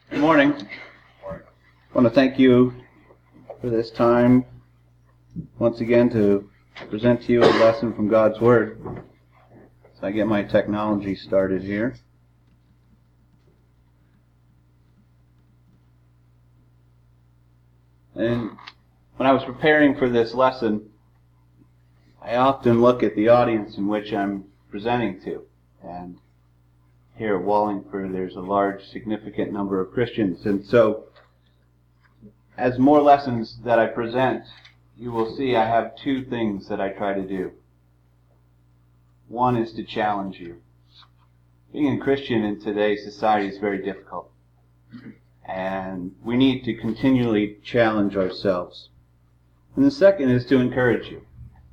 Good morning. I want to thank you for this time once again to present to you a lesson from God's Word. So I get my technology started here. And when I was preparing for this lesson, I often look at the audience in which I'm presenting to. And here at Wallingford, there's a large, significant number of Christians. And so, as more lessons that I present, you will see I have two things that I try to do. One is to challenge you. Being a Christian in today's society is very difficult. And we need to continually challenge ourselves. And the second is to encourage you.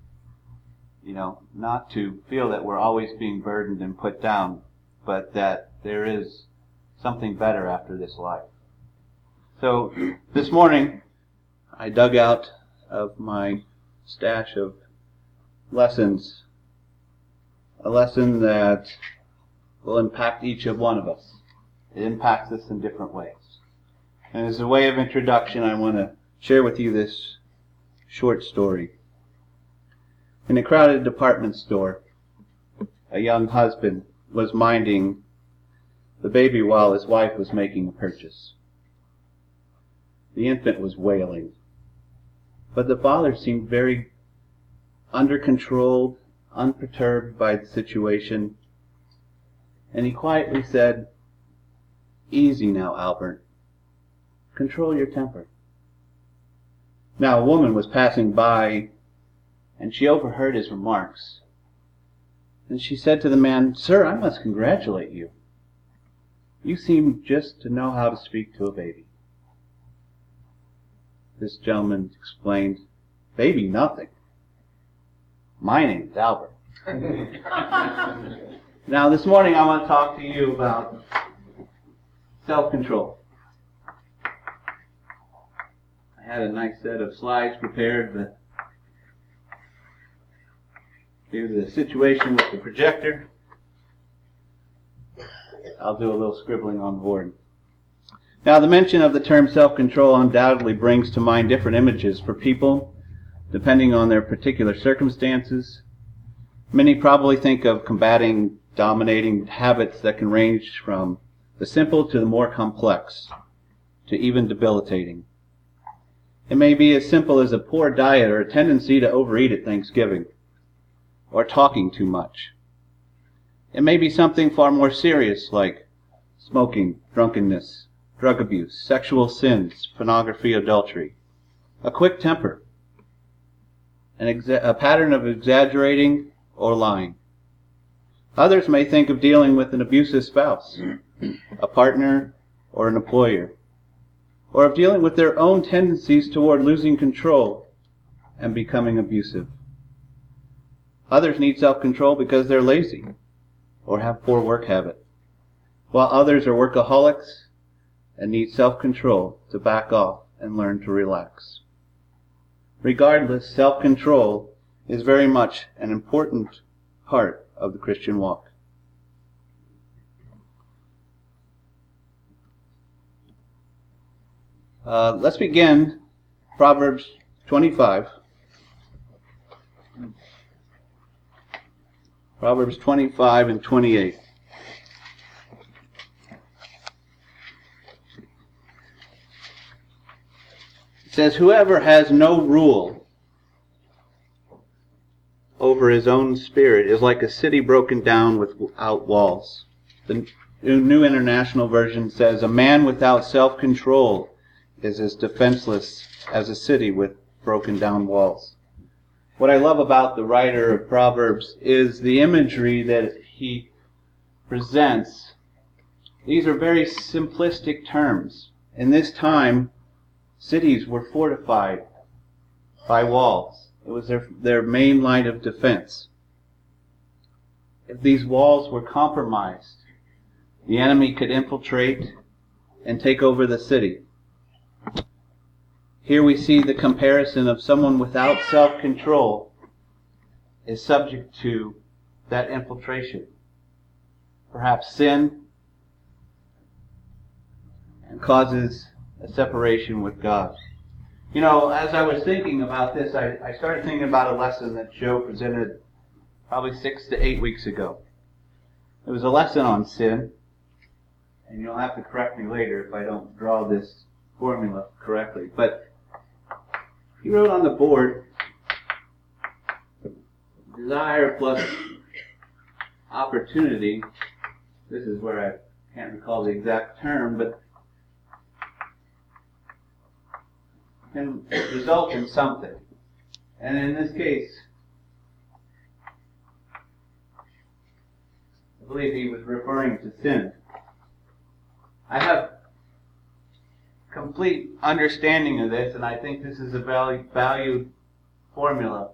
Not to feel that we're always being burdened and put down, but that there is something better after this life. So this morning, I dug out of my stash of lessons a lesson that will impact each of one of us. It impacts us in different ways. And as a way of introduction, I want to share with you this short story. In a crowded department store, a young husband was minding the baby while his wife was making a purchase. The infant was wailing, but the father seemed very under control, unperturbed by the situation, and he quietly said, "Easy now, Albert. Control your temper." Now a woman was passing by, and she overheard his remarks. And she said to the man, "Sir, I must congratulate you. You seem just to know how to speak to a baby." This gentleman explained, "Baby, nothing. My name's Albert." Now, this morning I want to talk to you about self-control. I had a nice set of slides prepared, but due to the situation with the projector, I'll do a little scribbling on the board. Now, the mention of the term self-control undoubtedly brings to mind different images for people, depending on their particular circumstances. Many probably think of combating dominating habits that can range from the simple to the more complex, to even debilitating. It may be as simple as a poor diet or a tendency to overeat at Thanksgiving, or talking too much. It may be something far more serious like smoking, drunkenness, drug abuse, sexual sins, pornography, adultery, a quick temper, a pattern of exaggerating or lying. Others may think of dealing with an abusive spouse, a partner, or an employer, or of dealing with their own tendencies toward losing control and becoming abusive. Others need self-control because they're lazy or have poor work habit, while others are workaholics and need self-control to back off and learn to relax. Regardless, self-control is very much an important part of the Christian walk. Let's begin Proverbs 25. Proverbs 25 and 28. It says, "Whoever has no rule over his own spirit is like a city broken down without walls." The New International Version says, "A man without self-control is as defenseless as a city with broken down walls." What I love about the writer of Proverbs is the imagery that he presents. These are very simplistic terms. In this time, cities were fortified by walls. It was their main line of defense. If these walls were compromised, the enemy could infiltrate and take over the city. Here we see the comparison of someone without self-control is subject to that infiltration. Perhaps sin, and causes a separation with God. You know, as I was thinking about this, I started thinking about a lesson that Joe presented probably 6 to 8 weeks ago. It was a lesson on sin, and you'll have to correct me later if I don't draw this formula correctly. But he wrote on the board, desire plus opportunity. This is where I can't recall the exact term, but can result in something. And in this case, I believe he was referring to sin. I have complete understanding of this, and I think this is a valued formula.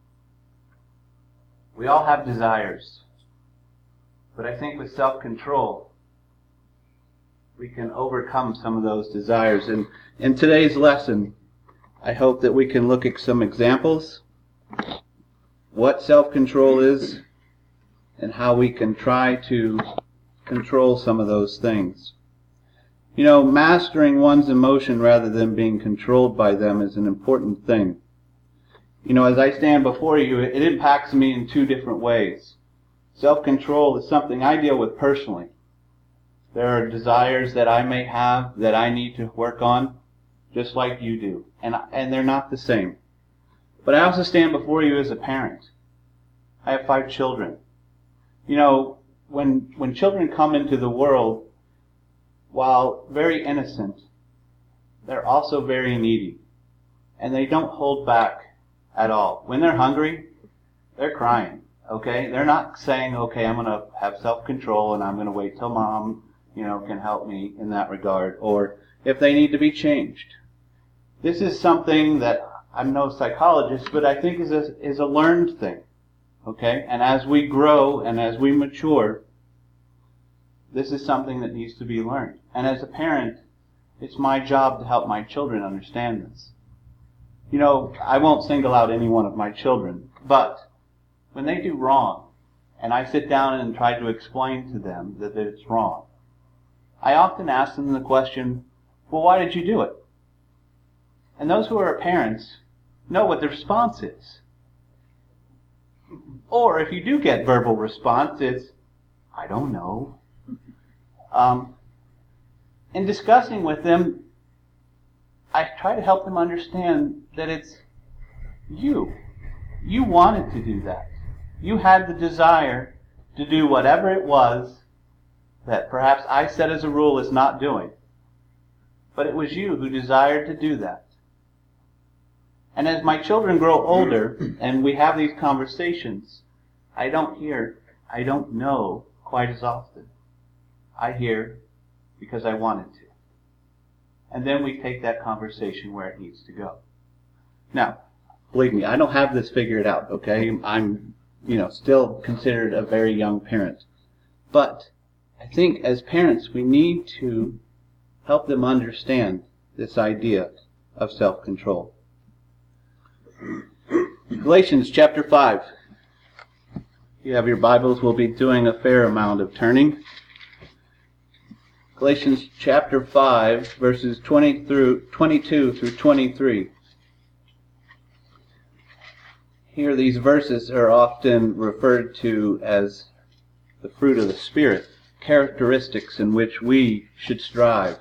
We all have desires, but I think with self-control, we can overcome some of those desires. And in today's lesson, I hope that we can look at some examples, what self-control is, and how we can try to control some of those things. You know, mastering one's emotion rather than being controlled by them is an important thing. You know, as I stand before you, it impacts me in two different ways. Self-control is something I deal with personally. There are desires that I may have that I need to work on, just like you do. And they're not the same. But I also stand before you as a parent. I have 5 children. You know, when children come into the world, while very innocent, they're also very needy. And they don't hold back at all. When they're hungry, they're crying. Okay? They're not saying, okay, I'm going to have self-control and I'm going to wait till mom, can help me in that regard. Or if they need to be changed. This is something that I'm no psychologist, but I think is a learned thing. Okay? And as we grow and as we mature, this is something that needs to be learned. And as a parent, it's my job to help my children understand this. You know, I won't single out any one of my children, but when they do wrong, and I sit down and try to explain to them that it's wrong, I often ask them the question, well, why did you do it? And those who are parents know what the response is. Or if you do get verbal response, it's, I don't know. In discussing with them, I try to help them understand that it's you. You wanted to do that. You had the desire to do whatever it was that perhaps I set as a rule as not doing. But it was you who desired to do that. And as my children grow older and we have these conversations, I don't know quite as often. I hear because I wanted to. And then we take that conversation where it needs to go. Now, believe me, I don't have this figured out, okay? I'm, still considered a very young parent. But I think as parents, we need to help them understand this idea of self-control. Galatians chapter 5. If you have your Bibles, we'll be doing a fair amount of turning. Galatians chapter 5, verses 22 through 23. Here, these verses are often referred to as the fruit of the Spirit, characteristics in which we should strive.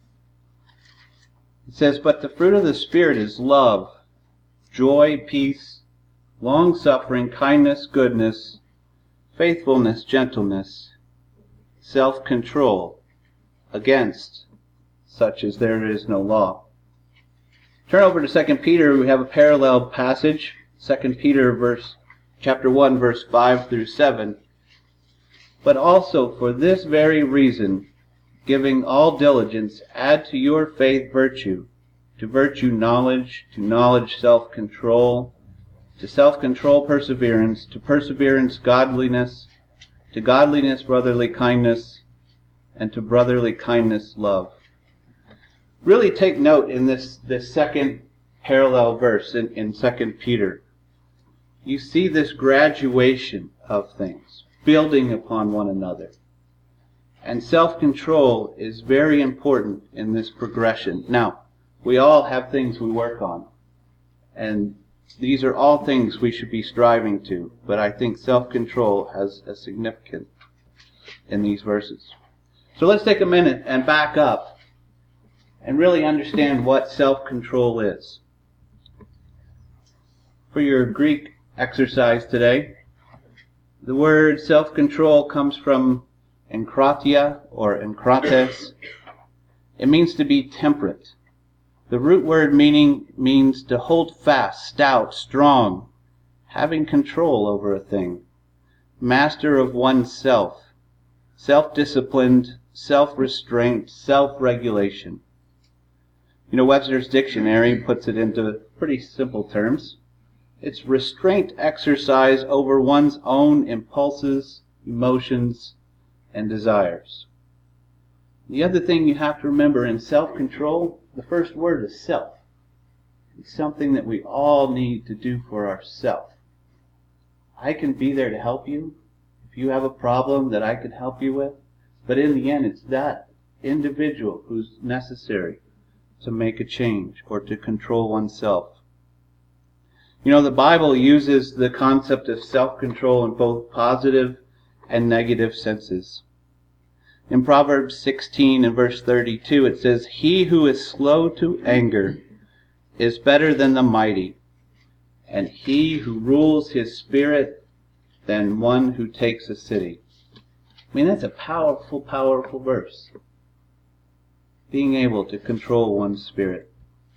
It says, but the fruit of the Spirit is love, joy, peace, long-suffering, kindness, goodness, faithfulness, gentleness, self-control. Against such as there is no law. Turn over to 2 Peter. We have a parallel passage. 2 Peter chapter 1, verse 5 through 7. But also for this very reason, giving all diligence, add to your faith virtue, to virtue knowledge, to knowledge self-control, to self-control perseverance, to perseverance godliness, to godliness brotherly kindness, and to brotherly kindness love. Really take note in this second parallel verse in 2 Peter. You see this graduation of things, building upon one another. And self-control is very important in this progression. Now, we all have things we work on. And these are all things we should be striving to. But I think self-control has a significance in these verses. So let's take a minute and back up and really understand what self-control is. For your Greek exercise today, the word self-control comes from enkratia or enkrates. It means to be temperate. The root word means to hold fast, stout, strong, having control over a thing, master of oneself, self-disciplined, self-restraint, self-regulation. You know, Webster's dictionary puts it into pretty simple terms. It's restraint exercise over one's own impulses, emotions, and desires. The other thing you have to remember in self-control, the first word is self. It's something that we all need to do for ourselves. I can be there to help you if you have a problem that I can help you with, but in the end it's that individual who's necessary to make a change or to control oneself. You know, the Bible uses the concept of self-control in both positive and negative senses. In Proverbs 16 and verse 32 it says, "He who is slow to anger is better than the mighty, and he who rules his spirit than one who takes a city." I mean, that's a powerful, powerful verse. Being able to control one's spirit.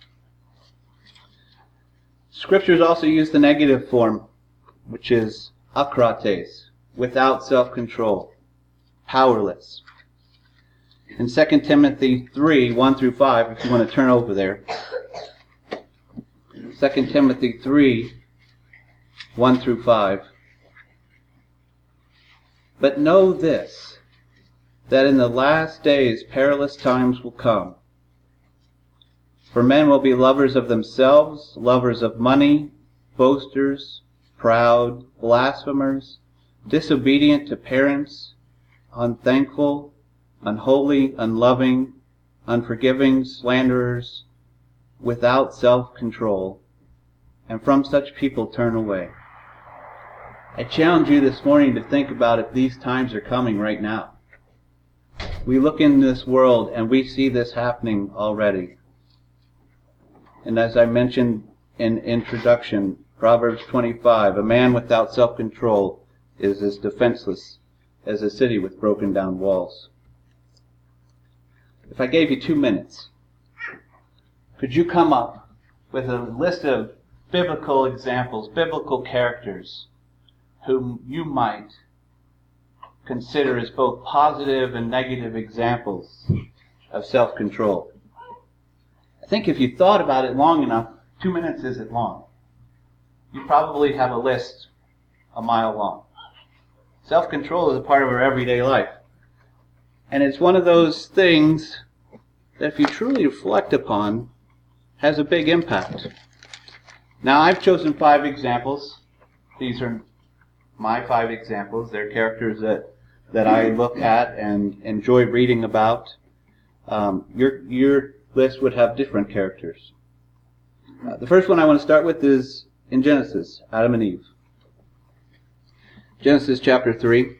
Scriptures also use the negative form, which is akrates, without self-control, powerless. In 2 Timothy 3, 1 through 5, if you want to turn over there. 2 Timothy 3, 1 through 5. "But know this, that in the last days perilous times will come. For men will be lovers of themselves, lovers of money, boasters, proud, blasphemers, disobedient to parents, unthankful, unholy, unloving, unforgiving, slanderers, without self-control, and from such people turn away." I challenge you this morning to think about if these times are coming right now. We look in this world and we see this happening already. And as I mentioned in introduction, Proverbs 25, "A man without self-control is as defenseless as a city with broken down walls." If I gave you 2 minutes, could you come up with a list of biblical examples, biblical characters, whom you might consider as both positive and negative examples of self-control? I think if you thought about it long enough, 2 minutes isn't long. You probably have a list a mile long. Self-control is a part of our everyday life. And it's one of those things that if you truly reflect upon, has a big impact. Now, I've chosen 5 examples. These are my 5 examples. They're characters that I look at and enjoy reading about. Your list would have different characters. The first one I want to start with is in Genesis, Adam and Eve. Genesis chapter 3.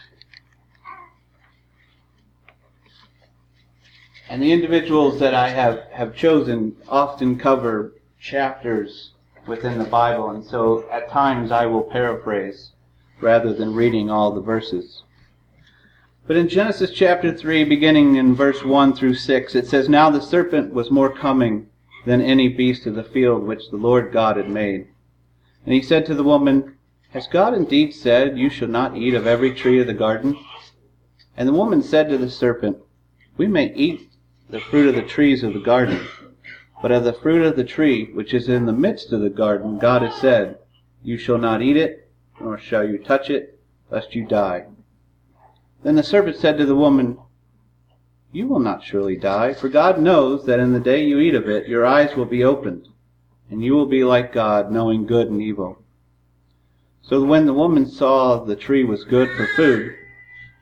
And the individuals that I have chosen often cover chapters within the Bible, and so at times I will paraphrase rather than reading all the verses. But in Genesis chapter 3, beginning in verse 1 through 6, it says, "Now the serpent was more cunning than any beast of the field which the Lord God had made. And he said to the woman, Has God indeed said, You shall not eat of every tree of the garden? And the woman said to the serpent, We may eat the fruit of the trees of the garden, but of the fruit of the tree which is in the midst of the garden, God has said, You shall not eat it, nor shall you touch it, lest you die. Then the serpent said to the woman, You will not surely die, for God knows that in the day you eat of it, your eyes will be opened, and you will be like God, knowing good and evil. So when the woman saw the tree was good for food,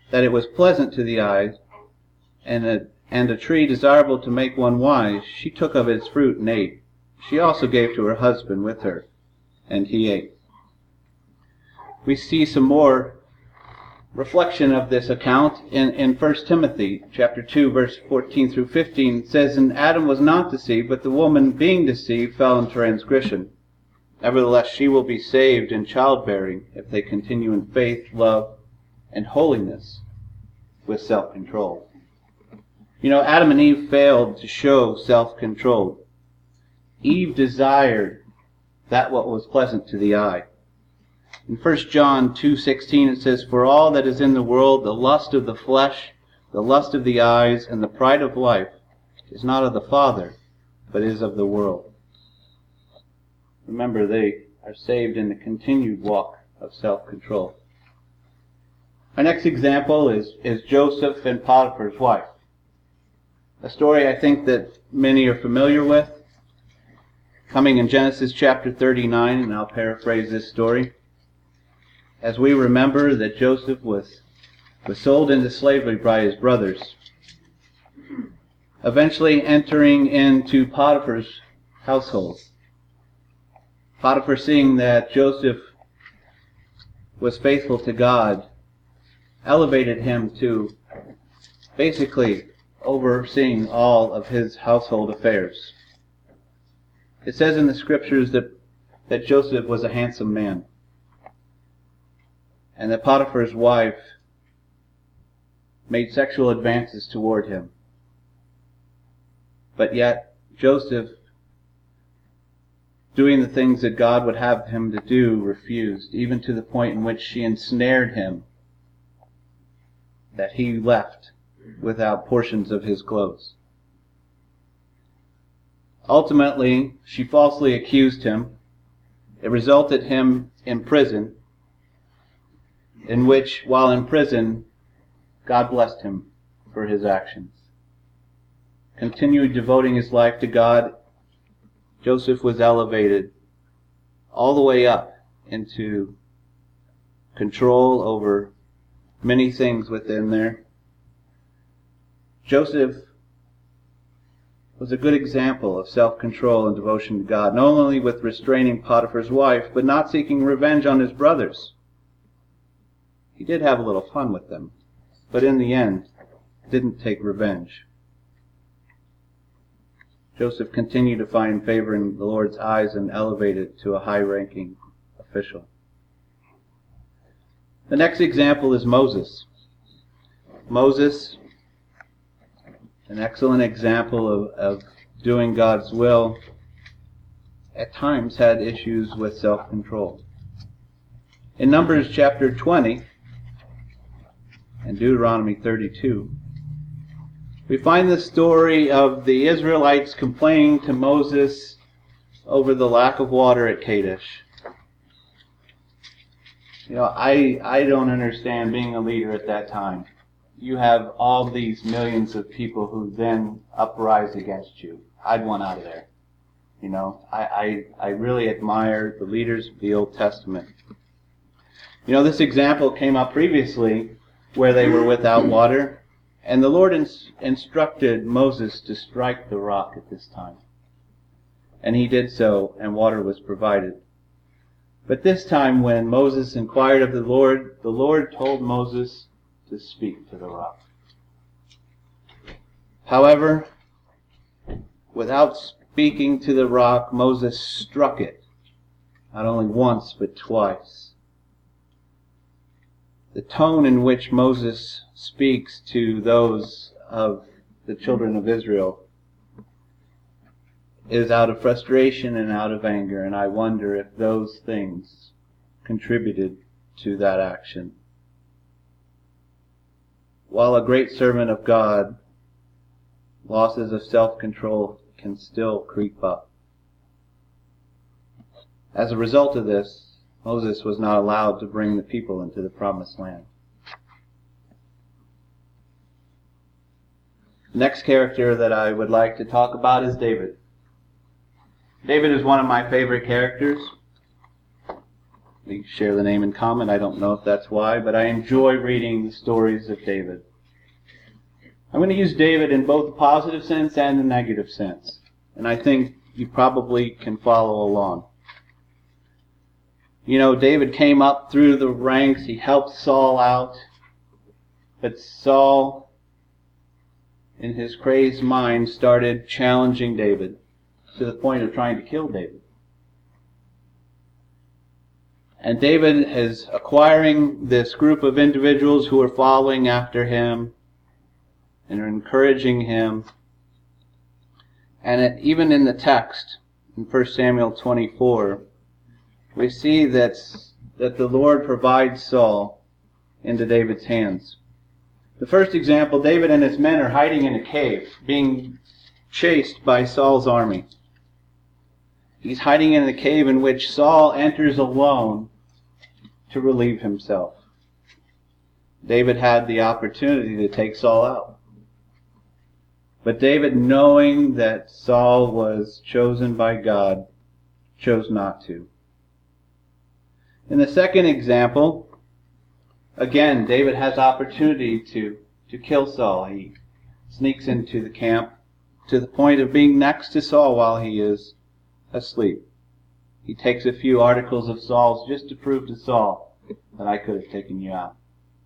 that it was pleasant to the eyes, and a tree desirable to make one wise, she took of its fruit and ate. She also gave to her husband with her, and he ate. We see some more reflection of this account in 1 Timothy chapter 2, verse 14 through 15. It says, "And Adam was not deceived, but the woman, being deceived, fell in transgression. Nevertheless, she will be saved in childbearing if they continue in faith, love, and holiness with self-control." You know, Adam and Eve failed to show self-control. Eve desired that what was pleasant to the eye. In 1 John 2:16 it says, "For all that is in the world, the lust of the flesh, the lust of the eyes, and the pride of life, is not of the Father, but is of the world." Remember, they are saved in the continued walk of self-control. Our next example is Joseph and Potiphar's wife. A story I think that many are familiar with, coming in Genesis chapter 39, and I'll paraphrase this story. As we remember that Joseph was sold into slavery by his brothers, eventually entering into Potiphar's household. Potiphar, seeing that Joseph was faithful to God, elevated him to basically overseeing all of his household affairs. It says in the scriptures that Joseph was a handsome man, and that Potiphar's wife made sexual advances toward him. But yet, Joseph, doing the things that God would have him to do, refused, even to the point in which she ensnared him, that he left without portions of his clothes. Ultimately, she falsely accused him. It resulted him in prison, in which, while in prison, God blessed him for his actions. Continued devoting his life to God, Joseph was elevated all the way up into control over many things within there. Joseph was a good example of self-control and devotion to God, not only with restraining Potiphar's wife, but not seeking revenge on his brothers. He did have a little fun with them, but in the end, didn't take revenge. Joseph continued to find favor in the Lord's eyes and elevated to a high-ranking official. The next example is Moses. Moses, an excellent example of doing God's will, at times had issues with self-control. In Numbers chapter 20 and Deuteronomy 32, we find the story of the Israelites complaining to Moses over the lack of water at Kadesh. You know, I don't understand being a leader at that time. You have all these millions of people who then uprise against you. I'd want out of there. You know, I really admire the leaders of the Old Testament. You know, this example came up previously where they were without water, and the Lord instructed Moses to strike the rock at this time. And he did so, and water was provided. But this time when Moses inquired of the Lord told Moses to speak to the rock. However, without speaking to the rock, Moses struck it, not only once, but twice. The tone in which Moses speaks to those of the children of Israel is out of frustration and out of anger, and I wonder if those things contributed to that action. While a great servant of God, losses of self-control can still creep up. As a result of this, Moses was not allowed to bring the people into the promised land. The next character that I would like to talk about is David. David is one of my favorite characters. We share the name in common. I don't know if that's why, but I enjoy reading the stories of David. I'm going to use David in both the positive sense and the negative sense. And I think you probably can follow along. You know, David came up through the ranks. He helped Saul out. But Saul, in his crazed mind, started challenging David to the point of trying to kill David. And David is acquiring this group of individuals who are following after him and are encouraging him. And even in the text, in 1 Samuel 24, we see that the Lord provides Saul into David's hands. The first example, David and his men are hiding in a cave, being chased by Saul's army. He's hiding in a cave in which Saul enters alone to relieve himself. David had the opportunity to take Saul out. But David, knowing that Saul was chosen by God, chose not to. In the second example, again, David has opportunity to kill Saul. He sneaks into the camp to the point of being next to Saul while he is asleep. He takes a few articles of Saul's just to prove to Saul that I could have taken you out.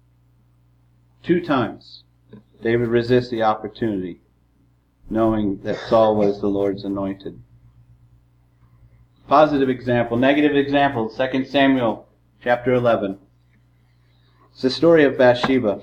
2 times, David resists the opportunity, knowing that Saul was the Lord's anointed. Positive example. Negative example, 2 Samuel chapter 11. It's the story of Bathsheba.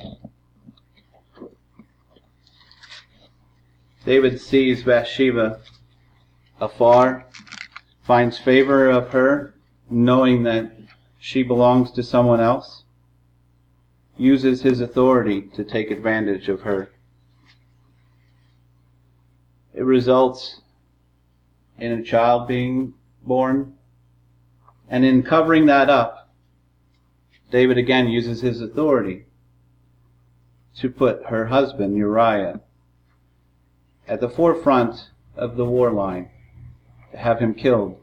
David sees Bathsheba afar, finds favor of her, knowing that she belongs to someone else, uses his authority to take advantage of her. It results in a child being born, and in covering that up, David again uses his authority to put her husband, Uriah, at the forefront of the war line, to have him killed.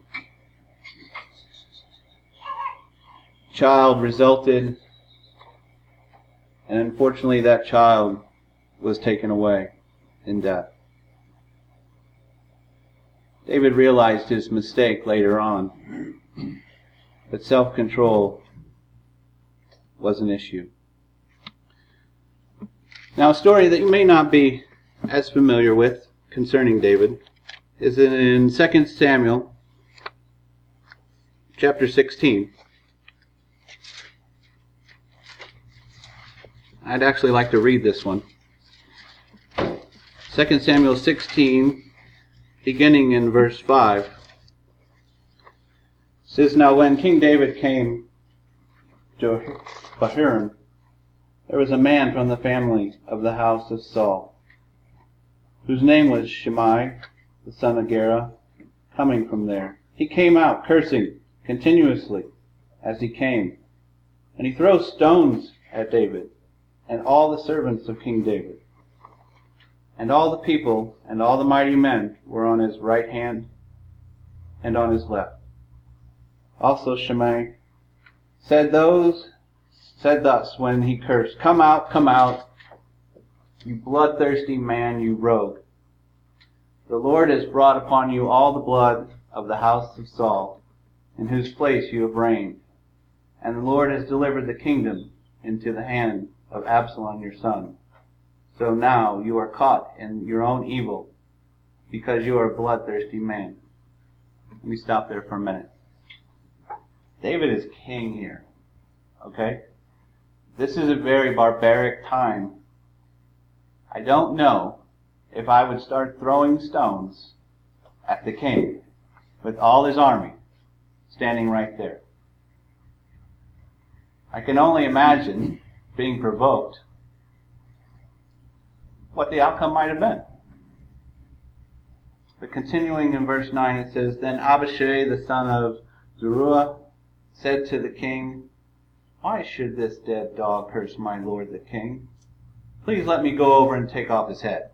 Child resulted, and unfortunately that child was taken away in death. David realized his mistake later on, but self-control was an issue. Now, a story that you may not be as familiar with concerning David is in 2 Samuel chapter 16. I'd actually like to read this one. 2 Samuel 16, beginning in verse 5. It says, Now when King David came to Bahurim, there was a man from the family of the house of Saul, whose name was Shimei, the son of Gera, coming from there. He came out cursing continuously as he came, and he throws stones at David and all the servants of King David. And all the people and all the mighty men were on his right hand and on his left. Also Shimei said thus when he cursed, come out, you bloodthirsty man, you rogue. The Lord has brought upon you all the blood of the house of Saul, in whose place you have reigned. And the Lord has delivered the kingdom into the hand of Absalom your son. So now you are caught in your own evil, because you are a bloodthirsty man. Let me stop there for a minute. David is king here. Okay? This is a very barbaric time. I don't know if I would start throwing stones at the king with all his army standing right there. I can only imagine being provoked what the outcome might have been. But continuing in verse 9, it says, Then Abishai, the son of Zeruiah, said to the king, Why should this dead dog curse my lord the king? Please let me go over and take off his head.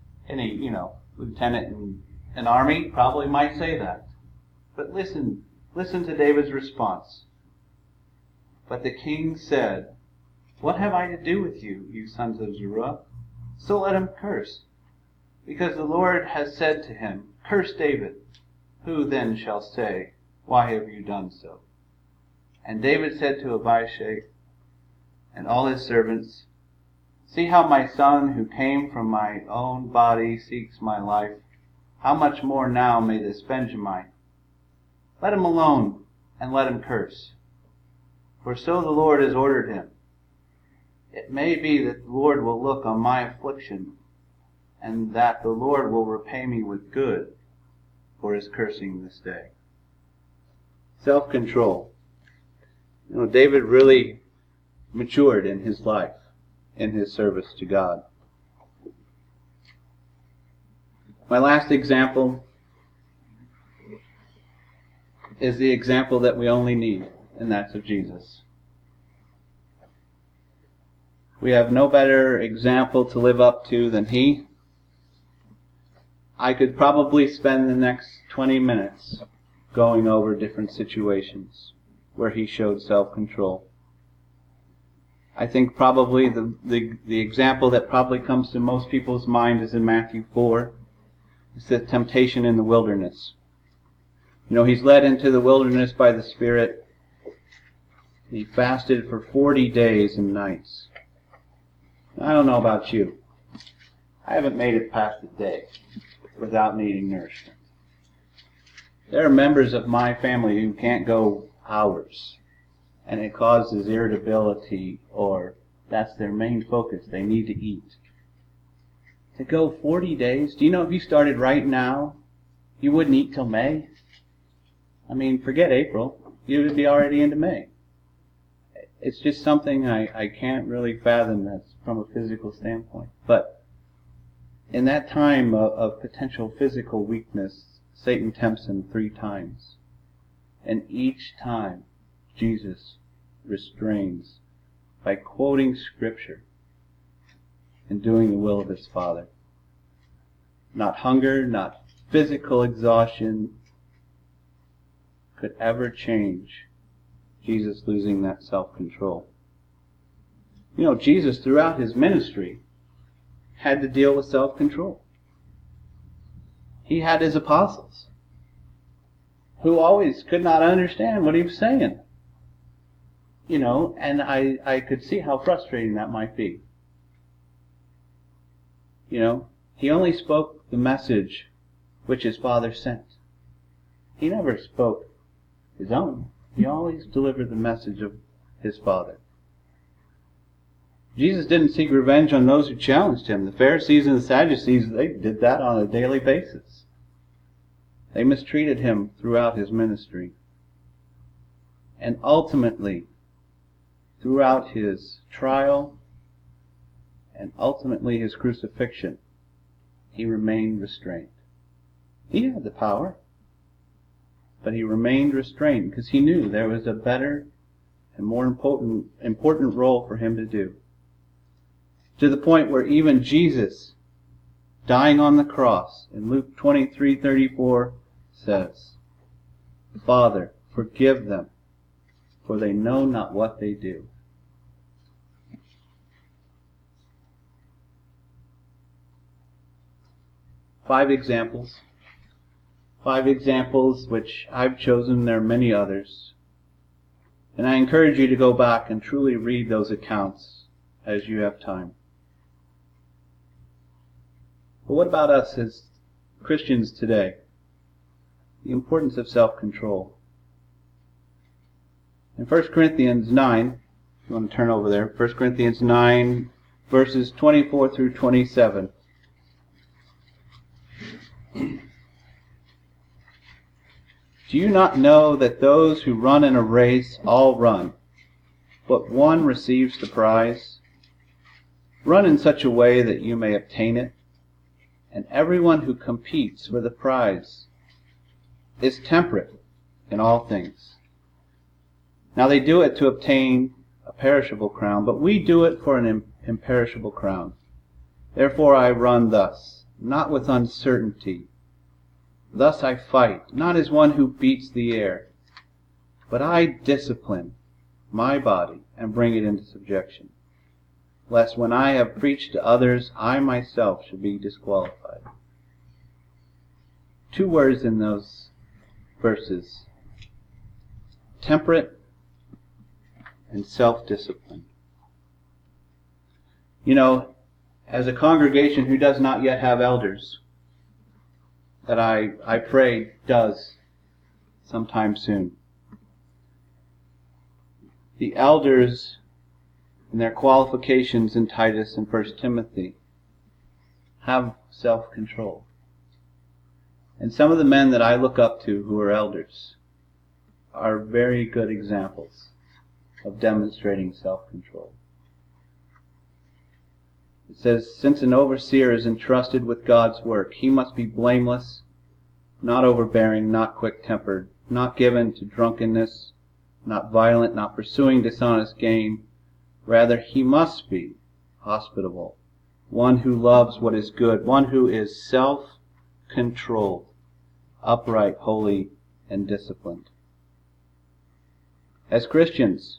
Any, lieutenant in an army probably might say that. But listen, Listen to David's response. But the king said, "What have I to do with you, you sons of Zeruiah? So let him curse. Because the Lord has said to him, Curse David. Who then shall say, Why have you done so?" And David said to Abishai and all his servants, "See how my son who came from my own body seeks my life. How much more now may this Benjamite? Let him alone and let him curse. For so the Lord has ordered him. It may be that the Lord will look on my affliction, and that the Lord will repay me with good for his cursing this day." Self-control. David really matured in his life, in his service to God. My last example is the example that we only need, and that's of Jesus. We have no better example to live up to than he. I could probably spend the next 20 minutes going over different situations where he showed self-control. I think probably the example that probably comes to most people's mind is in Matthew 4. It's the temptation in the wilderness. He's led into the wilderness by the Spirit. He fasted for 40 days and nights. I don't know about you. I haven't made it past a day without needing nourishment. There are members of my family who can't go hours, and it causes irritability, or that's their main focus. They need to eat. To go 40 days, do you know if you started right now, you wouldn't eat till May? Forget April. You would be already into May. It's just something I can't really fathom that's from a physical standpoint. But in that time of potential physical weakness, Satan tempts him 3 times. And each time, Jesus restrains by quoting Scripture and doing the will of his Father. Not hunger, not physical exhaustion could ever change Jesus losing that self-control. Jesus throughout his ministry had to deal with self-control. He had his apostles who always could not understand what he was saying. And I could see how frustrating that might be. He only spoke the message which his Father sent. He never spoke his own. He always delivered the message of his Father. Jesus didn't seek revenge on those who challenged him. The Pharisees and the Sadducees, they did that on a daily basis. They mistreated him throughout his ministry. And ultimately, throughout his trial and ultimately his crucifixion, he remained restrained. He had the power, but he remained restrained because he knew there was a better and more important role for him to do. To the point where even Jesus, dying on the cross, in Luke 23:34 says, "Father, forgive them, for they know not what they do." Five examples which I've chosen. There are many others. And I encourage you to go back and truly read those accounts as you have time. But what about us as Christians today? The importance of self-control. In 1 Corinthians 9, if you want to turn over there, 1 Corinthians 9, verses 24 through 27. Do you not know that those who run in a race all run, but one receives the prize? Run in such a way that you may obtain it, and everyone who competes for the prize is temperate in all things. Now they do it to obtain a perishable crown, but we do it for an imperishable crown. Therefore I run thus, not with uncertainty. Thus I fight, not as one who beats the air, but I discipline my body and bring it into subjection, lest when I have preached to others, I myself should be disqualified. 2 words in those verses: temperate and self-discipline. You know, as a congregation who does not yet have elders, that I pray does sometime soon, the elders and their qualifications in Titus and 1 Timothy have self-control. And some of the men that I look up to who are elders are very good examples of demonstrating self-control. It says, since an overseer is entrusted with God's work, he must be blameless, not overbearing, not quick-tempered, not given to drunkenness, not violent, not pursuing dishonest gain. Rather, he must be hospitable, one who loves what is good, one who is self-controlled, upright, holy, and disciplined. As Christians,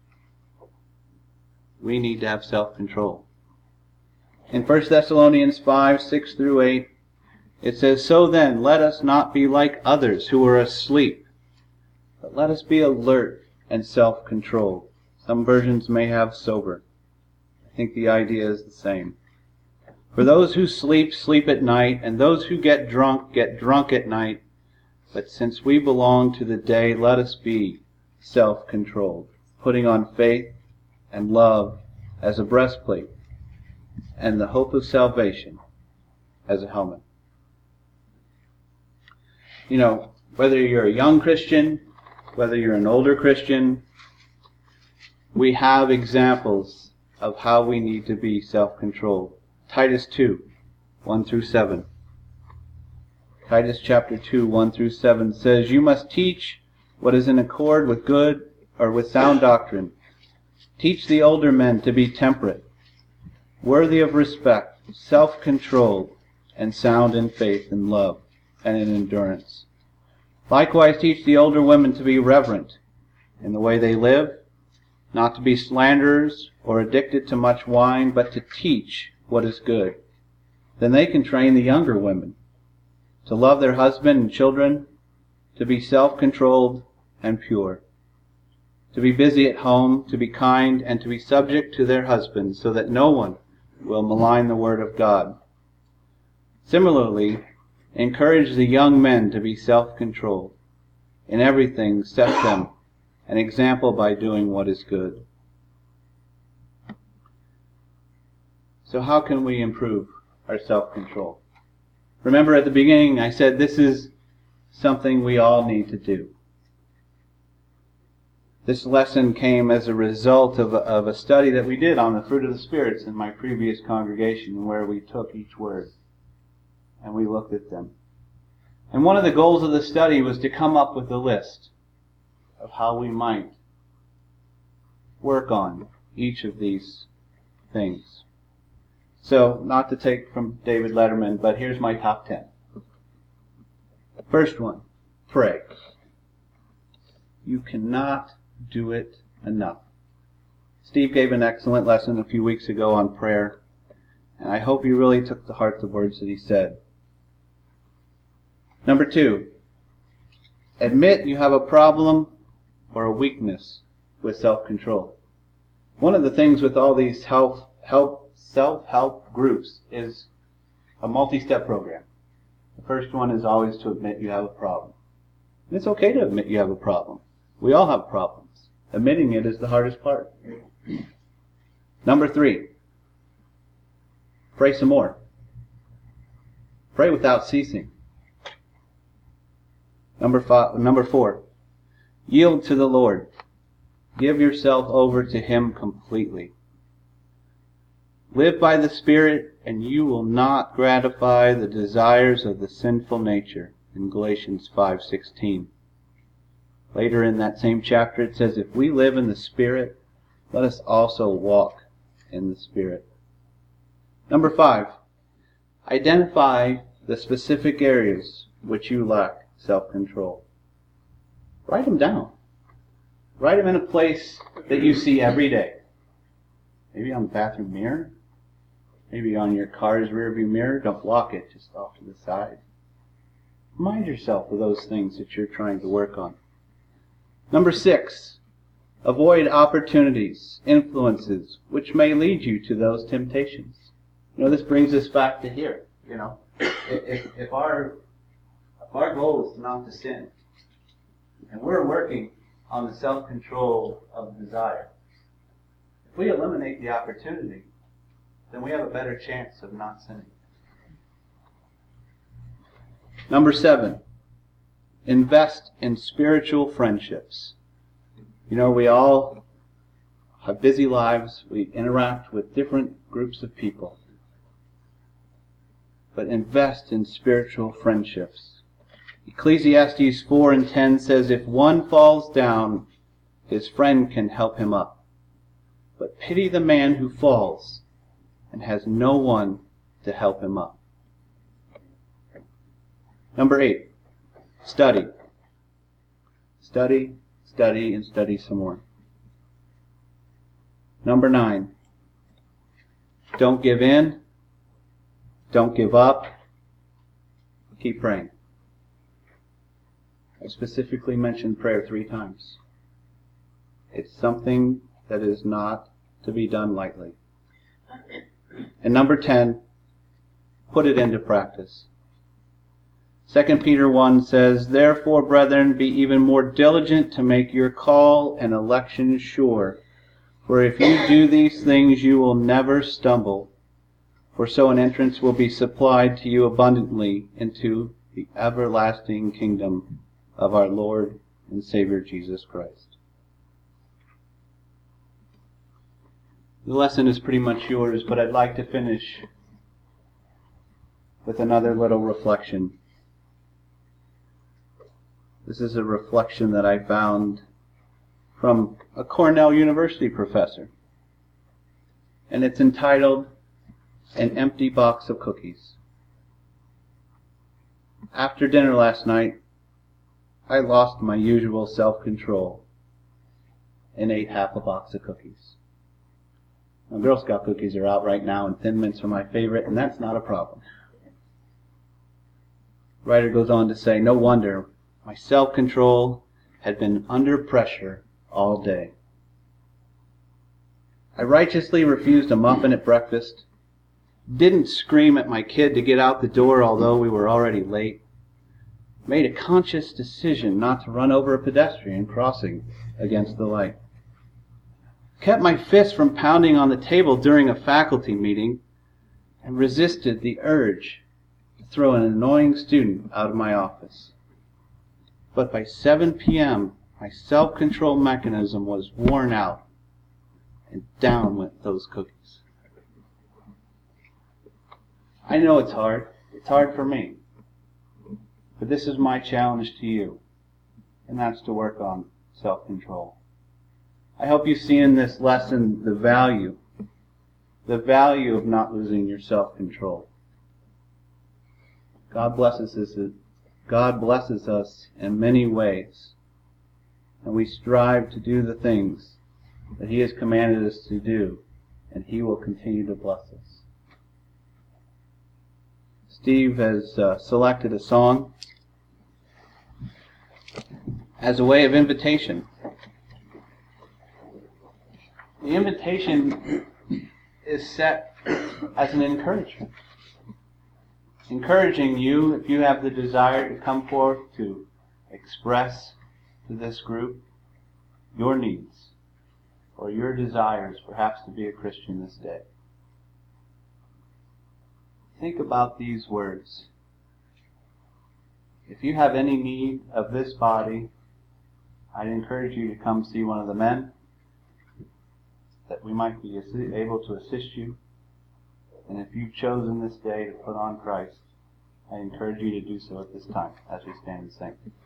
we need to have self-control. In 1 Thessalonians 5, 6 through 8, it says, so then, let us not be like others who are asleep, but let us be alert and self-controlled. Some versions may have sober. I think the idea is the same. For those who sleep, sleep at night, and those who get drunk at night. But since we belong to the day, let us be self-controlled, putting on faith and love as a breastplate, and the hope of salvation as a helmet. You know, whether you're a young Christian, whether you're an older Christian, we have examples of how we need to be self-controlled. Titus 2, 1 through 7. Titus chapter 2, 1 through 7 says, you must teach what is in accord with good or with sound doctrine. Teach the older men to be temperate, worthy of respect, self-controlled, and sound in faith and love and in endurance. Likewise teach the older women to be reverent in the way they live, not to be slanderers or addicted to much wine, but to teach what is good. Then they can train the younger women to love their husband and children, to be self-controlled and pure, to be busy at home, to be kind, and to be subject to their husbands, so that no one will malign the word of God. Similarly, encourage the young men to be self-controlled. In everything, set them an example by doing what is good. So how can we improve our self-control? Remember at the beginning I said this is something we all need to do. This lesson came as a result of a study that we did on the fruit of the spirits in my previous congregation, where we took each word and we looked at them. And one of the goals of the study was to come up with a list of how we might work on each of these things. So, not to take from David Letterman, but here's my top 10. First one, pray. You cannot do it enough. Steve gave an excellent lesson a few weeks ago on prayer, and I hope you really took to heart the words that he said. Number 2, admit you have a problem or a weakness with self-control. One of the things with all these self-help groups is a multi-step program. The first one is always to admit you have a problem. And it's okay to admit you have a problem. We all have problems. Admitting it is the hardest part. Number 3, pray some more. Pray without ceasing. Number 4, yield to the Lord. Give yourself over to Him completely. Live by the Spirit, and you will not gratify the desires of the sinful nature, in Galatians 5:16. Later in that same chapter it says, if we live in the Spirit, let us also walk in the Spirit. Number 5, identify the specific areas which you lack self-control. Write them down. Write them in a place that you see every day. Maybe on the bathroom mirror. Maybe on your car's rearview mirror. Don't block it, just off to the side. Remind yourself of those things that you're trying to work on. Number 6, avoid opportunities, influences, which may lead you to those temptations. This brings us back to here. If our goal is not to sin, and we're working on the self-control of desire, if we eliminate the opportunity, then we have a better chance of not sinning. Number 7, invest in spiritual friendships. We all have busy lives. We interact with different groups of people. But invest in spiritual friendships. Ecclesiastes 4:10 says, if one falls down, his friend can help him up. But pity the man who falls and has no one to help him up. Number 8, study. Study, study, and study some more. Number 9, don't give in. Don't give up. Keep praying. I specifically mentioned prayer 3 times. It's something that is not to be done lightly. And number 10, put it into practice. 2 Peter 1 says, therefore, brethren, be even more diligent to make your call and election sure. For if you do these things, you will never stumble. For so an entrance will be supplied to you abundantly into the everlasting kingdom of our Lord and Savior Jesus Christ. The lesson is pretty much yours, but I'd like to finish with another little reflection. This is a reflection that I found from a Cornell University professor. And it's entitled, An Empty Box of Cookies. After dinner last night, I lost my usual self-control and ate half a box of cookies. Now, Girl Scout cookies are out right now, and Thin Mints are my favorite, and that's not a problem. The writer goes on to say, no wonder my self-control had been under pressure all day. I righteously refused a muffin at breakfast, didn't scream at my kid to get out the door although we were already late, made a conscious decision not to run over a pedestrian crossing against the light, kept my fist from pounding on the table during a faculty meeting, and resisted the urge to throw an annoying student out of my office. But by 7 p.m., my self-control mechanism was worn out, and down went those cookies. I know it's hard. It's hard for me. But this is my challenge to you, and that's to work on self-control. I hope you see in this lesson the value of not losing your self-control. God blesses us in many ways, and we strive to do the things that He has commanded us to do, and He will continue to bless us. Steve has selected a song as a way of invitation. The invitation is set as an encouragement. Encouraging you, if you have the desire to come forth to express to this group your needs or your desires, perhaps to be a Christian this day. Think about these words. If you have any need of this body, I'd encourage you to come see one of the men, that we might be able to assist you. And if you've chosen this day to put on Christ, I encourage you to do so at this time as we stand and sing.